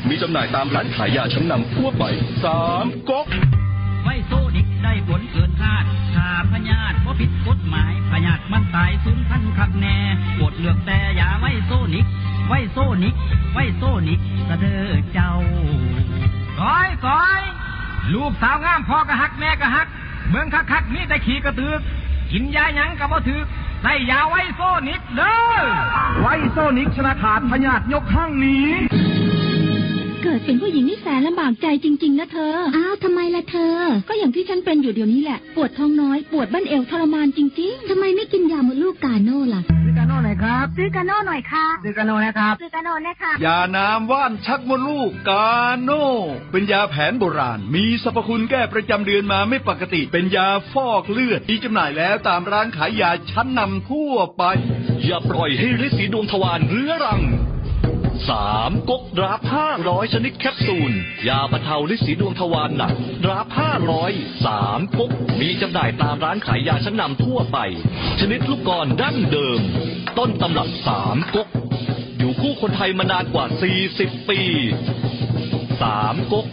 มีจำหน่ายตามร้านขายยาชั้นนำทั่วไป3 ก๊กไวโซนิกได้ผลเกินคาดถ้าพยาธิบ่ผิดกฎหมายพยาธิมันตายสูญพันธุ์คักแน่โปรดเลือกแต่ยาไวโซนิกไวโซนิกไวโซนิกกระเด้อเจ้าก้อยลูกสาวงามพ่อก็ฮักแม่ก็ฮักเมืองคักๆมีแต่ขี้กระตือกกินยาหยังก็บ่ถึกได้ยาไวโซนิกเด้อไวโซนิกชนะขาดพยาธิยกข้างนี้เกิดเป็นผู้หญิงนี่แสนลำบากใจจริงๆนะเธออ้าวทำไมล่ะเธอก็อย่างที่ฉันเป็นอยู่เดี๋ยวนี้แหละปวดท้องน้อยปวดบั้นเอวทรมานจริงๆทำไมไม่กินยาหมดลูกกาโน่ล่ะซื้อกาโน่หน่อยครับซื้อกาโน่หน่อยค่ะซื้อกาโน่นะครับซื้อกาโน่นะคะยาน้ำว่านชักมดลูกกาโน่เป็นยาแผนโบราณมีสรรพคุณแก้ประจำเดือนมาไม่ปกติเป็นยาฟอกเลือดมีจำหน่ายแล้วตามร้านขายยาชั้นนำทั่วไปอย่าปล่อยให้ฤทธิ์สีดวงทวารเรื้อรัง3 ก๊กดราฟ500ชนิดแคปซูลยาบรรเทาฤทธิ์สีดวงทวารหนักดราฟ500 3 ก๊กมีจำหน่ายตามร้านขายยาชั้นนำทั่วไปชนิดลูกกลอนดั้งเดิมต้นตำรับ3 ก๊กอยู่คู่คนไทยมานานกว่า40 ปี3 ก๊ก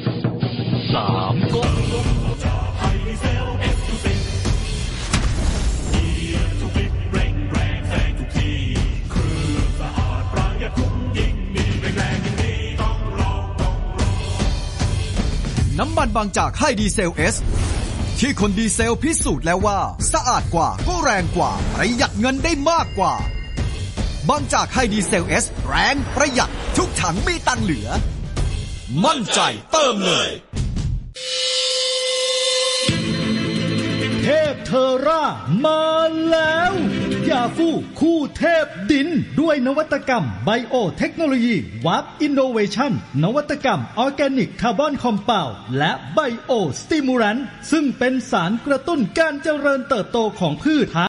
3 ก๊กน้ำมันบางจากไฮดีเซลเอสที่คนดีเซลพิสูจน์แล้วว่าสะอาดกว่าก็แรงกว่าประหยัดเงินได้มากกว่าบางจากไฮดีเซลเอสแรงประหยัดทุกถังมีตังเหลือมั่นใจเติมเลยเทพเทอร่ามาแล้วยาฟูคู่เทพดินด้วยนวัตกรรมไบโอเทคโนโลยีวับอินโนเวชั่นนวัตกรรมออร์แกนิกคาร์บอนคอมเพลด์และไบโอสติมูแลนต์ซึ่งเป็นสารกระตุ้นการเจริญเติบโตของพืช